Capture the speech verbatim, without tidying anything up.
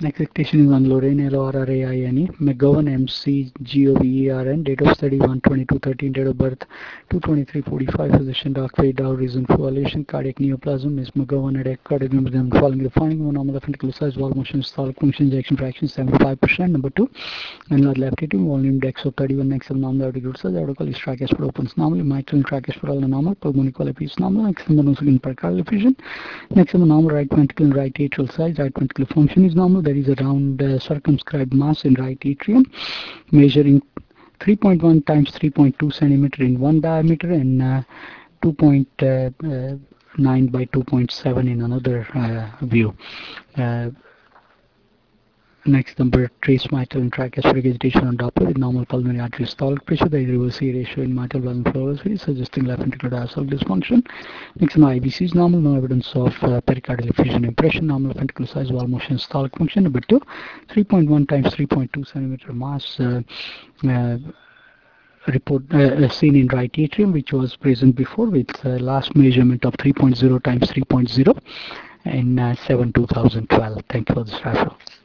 Next dictation is on Lorraine, L O R R A I N E, McGovern, M C G O V E R N, date of study one twenty-two thirteen, date of birth two twenty-three forty-five, physician Doctor Dow, reason for violation, cardiac neoplasm. Miss McGovern had a cardiac neoplasm following the finding of a normal left ventricular size, wall motion, systolic function, ejection fraction seventy-five percent. Number two, annular left atrium, volume dex of thirty-one, next of normal aortic size, aortic is tricuspid opens normal, mitral and tricuspid normal, pulmonic is normal, next of the nosogenic pericardial effusion. Next, on the normal right ventricle and right atrial size, right ventricular function is normal. There is a round uh, circumscribed mass in right atrium, measuring three point one times three point two centimeter in one diameter and uh, two point nine by two point seven in another uh, view. Uh, Next, number trace mitral and tricuspid agitation on Doppler with normal pulmonary artery systolic pressure. There is a reverse C ratio in mitral valve flow velocity, suggesting left ventricular diastolic dysfunction. Next, my I B C is normal, no evidence of uh, pericardial effusion impression, normal ventricular size, wall motion, systolic function. Number two, three point one times three point two centimeter mass. Uh, uh, report uh, seen in right atrium, which was present before, with uh, last measurement of three point zero times three point zero in uh, seven two thousand twelve. Thank you for this referral.